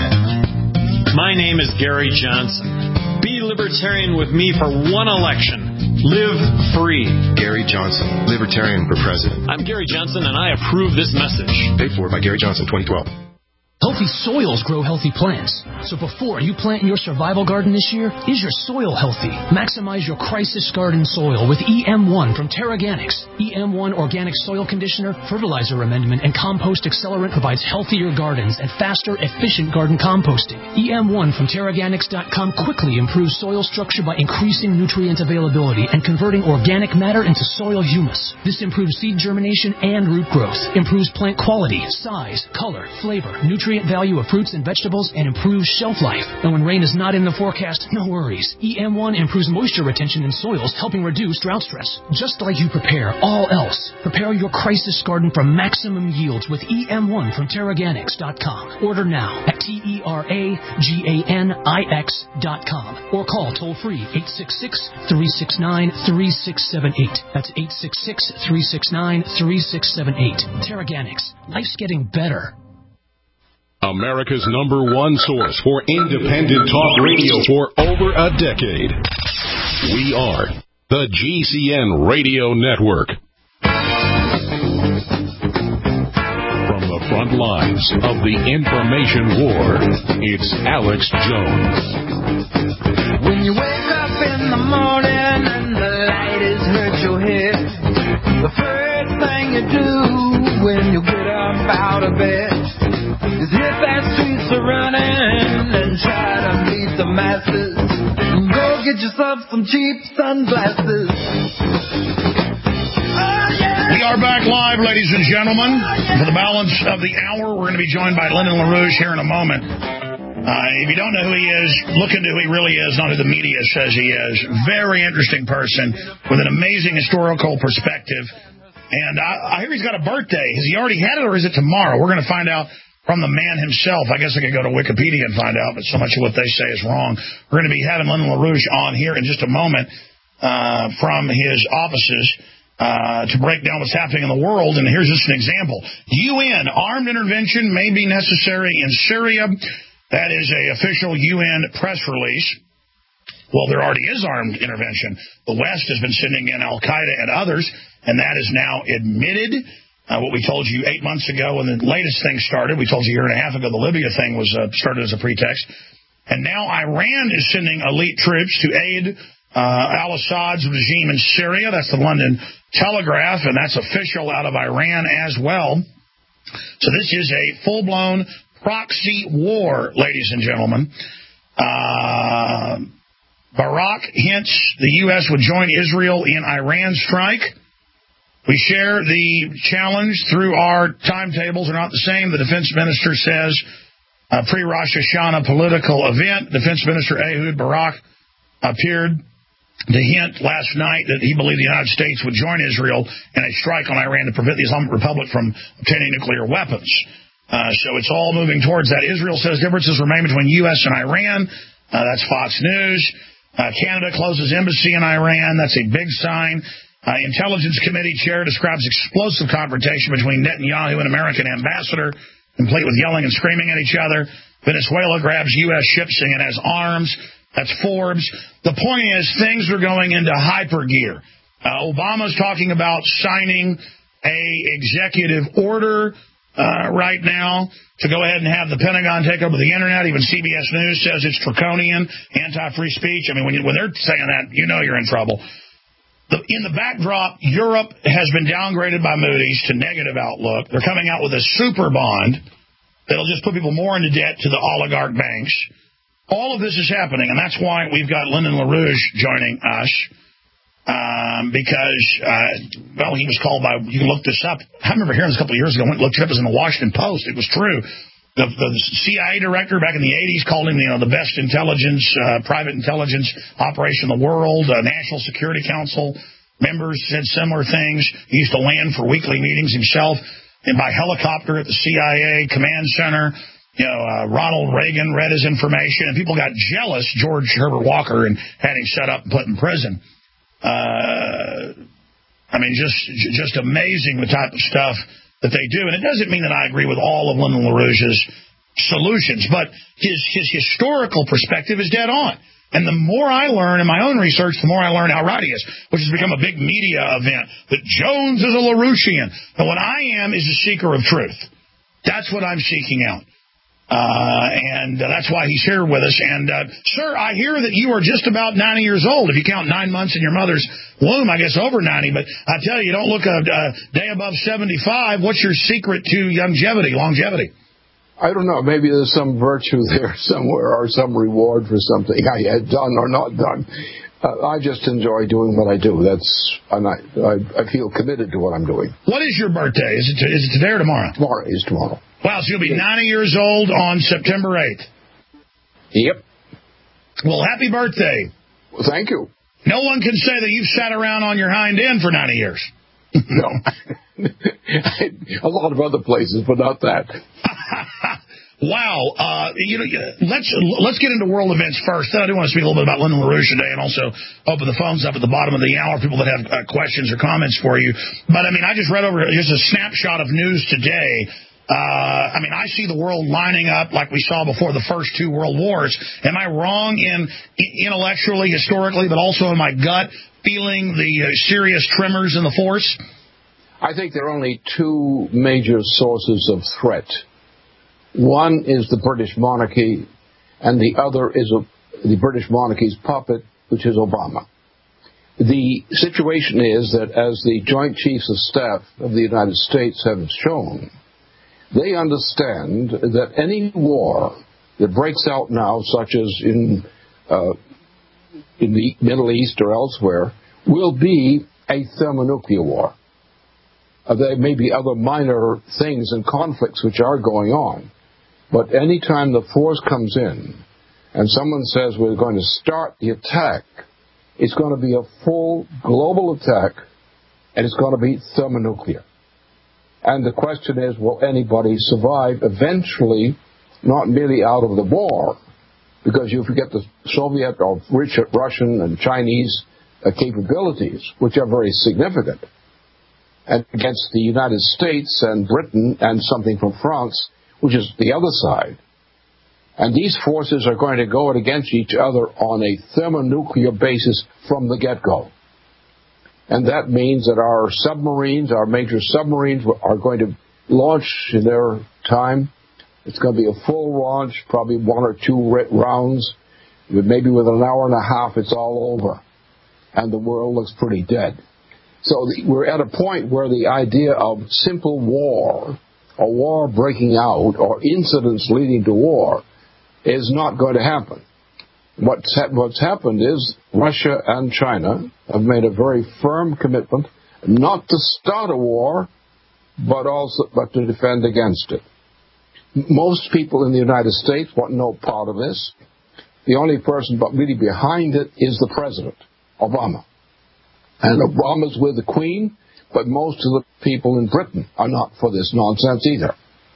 handyman. My name is Gary Johnson. Be libertarian with me for one election. Live free. Gary Johnson, Libertarian for President. I'm Gary Johnson, and I approve this message. Paid for by Gary Johnson, twenty twelve. Healthy soils grow healthy plants. So before you plant your survival garden this year, is your soil healthy? Maximize your crisis garden soil with E M one from Terraganics. E M one Organic Soil Conditioner, Fertilizer Amendment, and Compost Accelerant provides healthier gardens and faster, efficient garden composting. E M one from Terraganics dot com quickly improves soil structure by increasing nutrient availability and converting organic matter into soil humus. This improves seed germination and root growth, improves plant quality, size, color, flavor, nutrient value of fruits and vegetables, and improves shelf life. And when rain is not in the forecast, no worries. E M one improves moisture retention in soils, helping reduce drought stress. Just like you prepare all else, prepare your crisis garden for maximum yields with E M one from Terraganics dot com. Order now at T E R A G A N I X dot com or call toll-free eight six six, three six nine, three six seven eight. That's eight six six, three six nine, three six seven eight. Terraganics. Life's getting better. America's number one source for independent talk radio for over a decade. We are the G C N Radio Network. From the front lines of the information war, it's Alex Jones. When you wake up in the morning and the light has hurt your head, the first thing you do when you get up out of bed is hit that streets are running and try to meet the masses. Go get yourself some cheap sunglasses. Oh, yeah. We are back live, ladies and gentlemen. For the balance of the hour, we're going to be joined by Lyndon LaRouche here in a moment. Uh, if you don't know who he is, look into who he really is, not who the media says he is. Very interesting person with an amazing historical perspective. And I, I hear he's got a birthday. Has he already had it, or is it tomorrow? We're going to find out from the man himself. I guess I could go to Wikipedia and find out, but so much of what they say is wrong. We're going to be having Lyndon LaRouche on here in just a moment uh, from his offices uh, to break down what's happening in the world. And here's just an example. U N, armed intervention may be necessary in Syria. That is a official U N press release. Well, there already is armed intervention. The West has been sending in al-Qaeda and others, and that is now admitted. Uh, what we told you eight months ago when the latest thing started, we told you a year and a half ago the Libya thing was uh, started as a pretext. And now Iran is sending elite troops to aid uh, al-Assad's regime in Syria. That's the London Telegraph, and that's official out of Iran as well. So this is a full-blown proxy war, ladies and gentlemen. Uh, Barack hints the U S would join Israel in Iran strike. We share the challenge through our timetables are not the same. The defense minister says a pre-Rosh Hashanah political event. Defense Minister Ehud Barak appeared to hint last night that he believed the United States would join Israel in a strike on Iran to prevent the Islamic Republic from obtaining nuclear weapons. Uh, so it's all moving towards that. Israel says differences remain between U S and Iran. Uh, that's Fox News. Uh, Canada closes embassy in Iran. That's a big sign. Uh, Intelligence Committee chair describes explosive confrontation between Netanyahu and American ambassador, complete with yelling and screaming at each other. Venezuela grabs U S ships saying it has arms. That's Forbes. The point is, things are going into hyper gear. Uh, Obama's talking about signing a executive order uh, right now to go ahead and have the Pentagon take over the Internet. Even C B S News says it's draconian, anti-free speech. I mean, when, you, when they're saying that, you know you're in trouble. The, in the backdrop, Europe has been downgraded by Moody's to negative outlook. They're coming out with a super bond that'll just put people more into debt to the oligarch banks. All of this is happening, and that's why we've got Lyndon LaRouche joining us, um, because, uh, well, he was called by, you can look this up. I remember hearing this a couple of years ago, I went and looked it up. It was in the Washington Post. It was true. The, the C I A director back in the eighties called him, you know, the best intelligence, uh, private intelligence operation in the world. Uh, National Security Council members said similar things. He used to land for weekly meetings himself and by helicopter at the C I A command center. You know, uh, Ronald Reagan read his information, and people got jealous, George Herbert Walker, and had him set up and put in prison. Uh, I mean, just just amazing the type of stuff that they do. And it doesn't mean that I agree with all of Lyndon LaRouche's solutions, but his, his historical perspective is dead on. And the more I learn in my own research, the more I learn how right he is, which has become a big media event, that Jones is a LaRouchian. And what I am is a seeker of truth. That's what I'm seeking out. Uh, and uh, that's why he's here with us. And, uh, sir, I hear that you are just about ninety years old. If you count nine months in your mother's womb, I guess over ninety. But I tell you, you don't look a, a day above seventy-five. What's your secret to longevity, longevity? I don't know. Maybe there's some virtue there somewhere or some reward for something I had done or not done. Uh, I just enjoy doing what I do. That's and I, I, I feel committed to what I'm doing. What is your birthday? Is it, is it today or tomorrow? Tomorrow is tomorrow. Wow, so you'll be ninety years old on September eighth. Yep. Well, happy birthday. Well, thank you. No one can say that you've sat around on your hind end for ninety years. No. A lot of other places, but not that. Wow. Uh, you know, let's let's get into world events first. Then I do want to speak a little bit about Lyndon LaRouche today and also open the phones up at the bottom of the hour, people that have uh, questions or comments for you. But, I mean, I just read over just a snapshot of news today. Uh, I mean, I see the world lining up like we saw before the first two world wars. Am I wrong in intellectually, historically, but also in my gut, feeling the uh, serious tremors in the force? I think there are only two major sources of threat. One is the British monarchy, and the other is a, the British monarchy's puppet, which is Obama. The situation is that as the Joint Chiefs of Staff of the United States have shown, they understand that any war that breaks out now, such as in uh, in the Middle East or elsewhere, will be a thermonuclear war. Uh, there may be other minor things and conflicts which are going on, but any time the force comes in and someone says we're going to start the attack, it's going to be a full global attack, and it's going to be thermonuclear. And the question is, will anybody survive eventually, not merely out of the war, because you forget the Soviet or Russian and Chinese uh, capabilities, which are very significant, and against the United States and Britain and something from France, which is the other side. And these forces are going to go against each other on a thermonuclear basis from the get-go. And that means that our submarines, our major submarines, are going to launch in their time. It's going to be a full launch, probably one or two rounds. Maybe within an hour and a half, it's all over. And the world looks pretty dead. So we're at a point where the idea of simple war, or war breaking out, or incidents leading to war, is not going to happen. What's, ha- what's happened is Russia and China have made a very firm commitment not to start a war, but also but to defend against it. Most people in the United States want no part of this. The only person but really behind it is the president, Obama. And Obama's with the Queen, but most of the people in Britain are not for this nonsense either.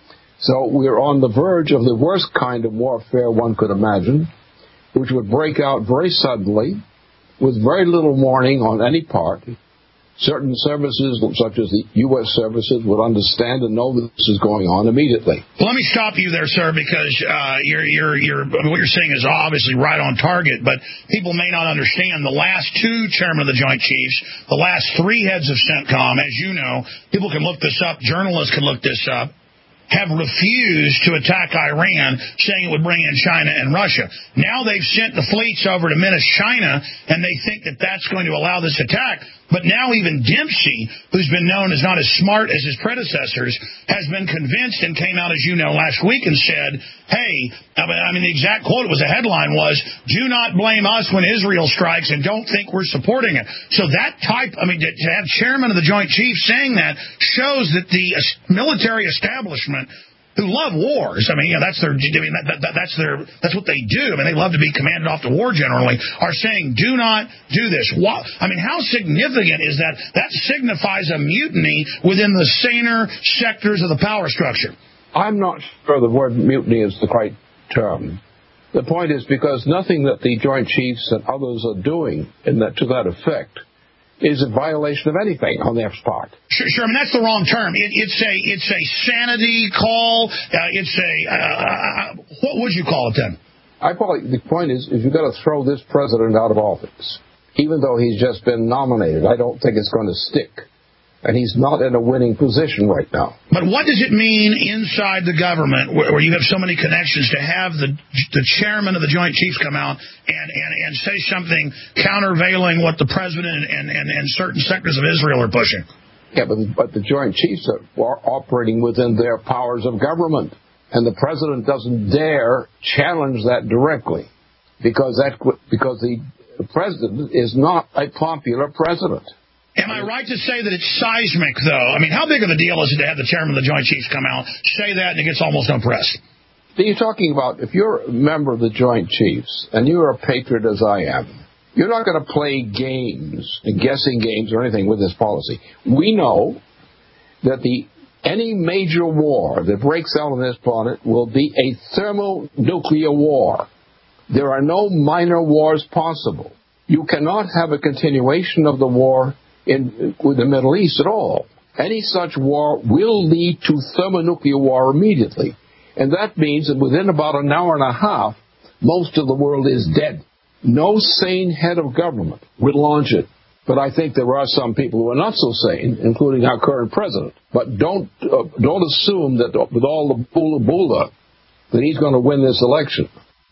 So we're on the verge of the worst kind of warfare one could imagine, which would break out very suddenly, with very little warning on any part. Certain services, such as the U S services, would understand and know that this is going on immediately. Let me stop you there, sir, because uh, you're, you're, you're, what you're saying is obviously right on target, but people may not understand the last two chairmen of the Joint Chiefs, the last three heads of CENTCOM, as you know, people can look this up, journalists can look this up, have refused to attack Iran, saying it would bring in China and Russia. Now they've sent the fleets over to menace China, and they think that that's going to allow this attack. But now even Dempsey, who's been known as not as smart as his predecessors, has been convinced and came out, as you know, last week and said, hey, I mean, the exact quote, it was a headline was, do not blame us when Israel strikes and don't think we're supporting it. So that type, I mean, to have chairman of the Joint Chiefs saying that shows that the military establishment, who love wars, I mean, you know, that's their, I mean, that, that, that's their, that's what they do. I mean, they love to be commanded off to war generally, are saying, do not do this. What, I mean, how significant is that? That signifies a mutiny within the saner sectors of the power structure. I'm not sure the word mutiny is the right term. The point is because nothing that the Joint Chiefs and others are doing in that, to that effect is a violation of anything on their part. Sure, sure. I mean, that's the wrong term. It, it's a it's a sanity call. Uh, it's a uh, uh, what would you call it then? I call it, the point is, is you've got to throw this president out of office, even though he's just been nominated. I don't think it's going to stick. And he's not in a winning position right now. But what does it mean inside the government, where, where you have so many connections, to have the the chairman of the Joint Chiefs come out and, and, and say something countervailing what the president and, and, and certain sectors of Israel are pushing? Yeah, but, but the Joint Chiefs are, are operating within their powers of government. And the president doesn't dare challenge that directly, because that because the president is not a popular president. Am I right to say that it's seismic, though? I mean, how big of a deal is it to have the chairman of the Joint Chiefs come out, say that, and it gets almost no press? You're talking about, if you're a member of the Joint Chiefs, and you're a patriot as I am, you're not going to play games, guessing games or anything with this policy. We know that the any major war that breaks out on this planet will be a thermonuclear war. There are no minor wars possible. You cannot have a continuation of the war in with the Middle East at all. Any such war will lead to thermonuclear war immediately. And that means that within about an hour and a half, most of the world is dead. No sane head of government would launch it. But I think there are some people who are not so sane, including our current president. But don't uh, don't assume that with all the bula bula that he's going to win this election.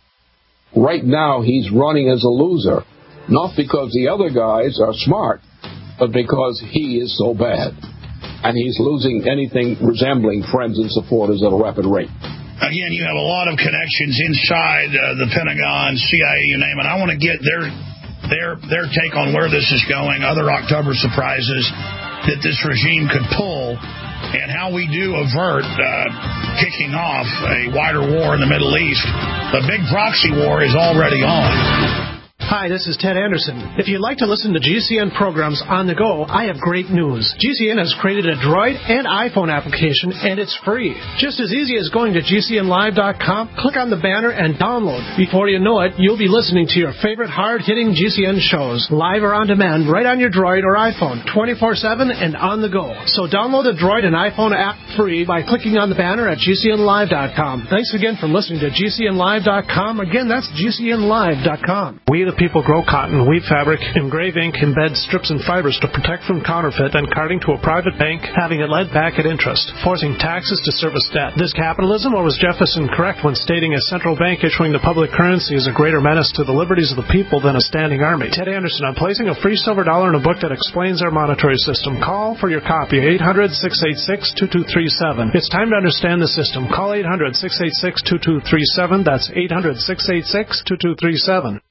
Right now, he's running as a loser, not because the other guys are smart, but because he is so bad. And he's losing anything resembling friends and supporters at a rapid rate. Again, you have a lot of connections inside uh, the Pentagon, C I A, you name it. I want to get their their their take on where this is going, other October surprises that this regime could pull, and how we do avert uh, kicking off a wider war in the Middle East. The big proxy war is already on. Hi, this is Ted Anderson. If you'd like to listen to G C N programs on the go, I have great news. G C N has created a Droid and iPhone application, and it's free. Just as easy as going to G C N live dot com, click on the banner, and download. Before you know it, you'll be listening to your favorite hard-hitting G C N shows, live or on demand, right on your Droid or iPhone, twenty-four seven and on the go. So download the Droid and iPhone app free by clicking on the banner at G C N live dot com. Thanks again for listening to G C N live dot com. Again, that's G C N live dot com. We the people grow cotton, weave fabric, engrave ink, embed strips and fibers to protect from counterfeit and carting to a private bank, having it led back at interest, forcing taxes to service debt. This capitalism, or was Jefferson correct when stating a central bank issuing the public currency is a greater menace to the liberties of the people than a standing army? Ted Anderson, I'm placing a free silver dollar in a book that explains our monetary system. Call for your copy, eight hundred, six eight six, two two three seven. It's time to understand the system. Call eight hundred, six eight six, two two three seven. That's eight hundred, six eight six, two two three seven.